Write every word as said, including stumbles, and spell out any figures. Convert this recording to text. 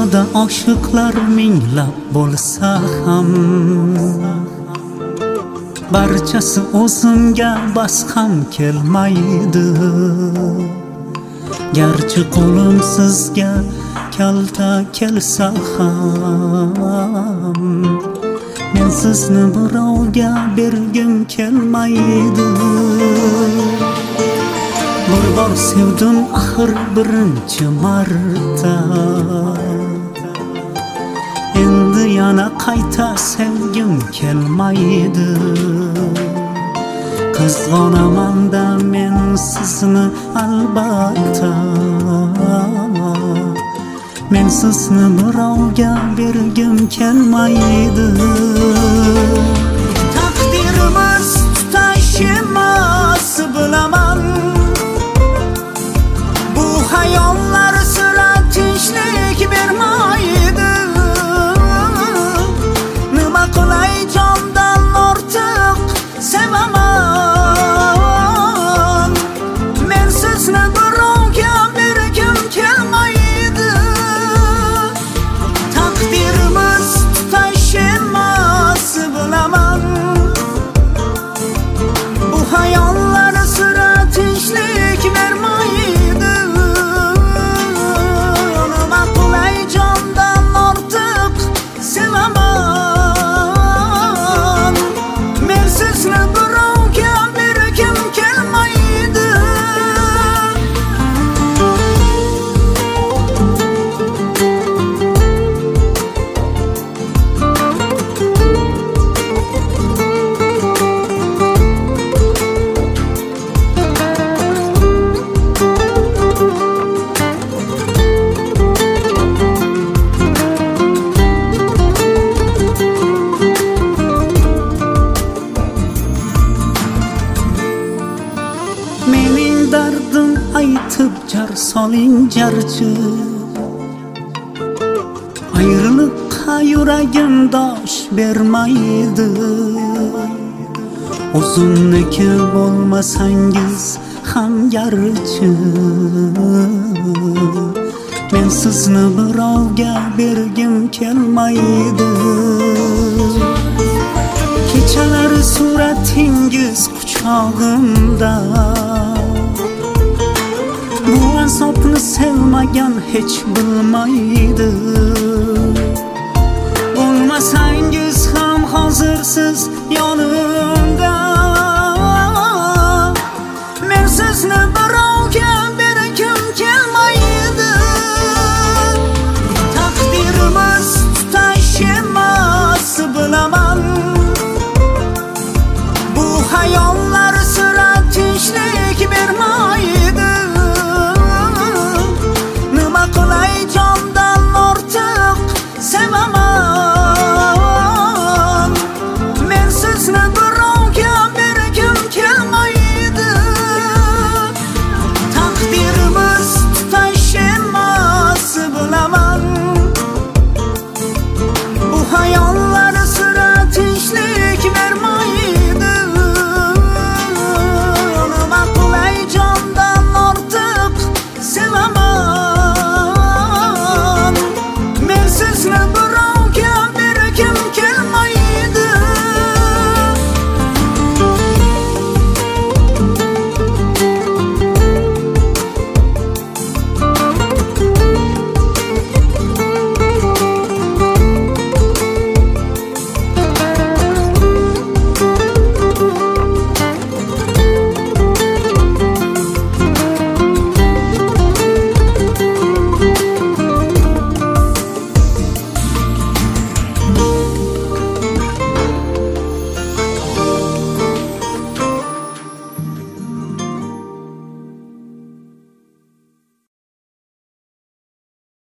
Dunyoda oshiqlar minglab bo'lsa ham barchasi o'zimga bas ham kelmaydi. Garchi qo'lim sizga kalta kelsa ham men sizni birovga bergim kelmaydi. Bir bor sevdim axir birinchi marta, endi yana qayta sevgim kelmaydi. Qizg'onaman-da men sizni albatta, men sizni birovga bergim kelmaydi. Taqdirimiz tutash emas bilaman, bu hayollar sira tinchlik bermaydi. Nima qilay jondan ortiq sevaman, men sizni birovga bergim kelmaydi. Taqdirimiz tutash emas bilaman, bu hayollar sira tinchlik bermaydi. Nima qilay jondan ortiq sevaman, men sizni birovga bergim kelmaydi. Mening dardim aytib jar soling jarchi, ayriliqqa yuragim dosh bermaydi. O'zimniki bo'lmasangiz ham garchi, men sizni birovga bergim kelmaydi. Kechalari suratingiz quchog'imda, bu azobni sevmagan hech bilmaydi.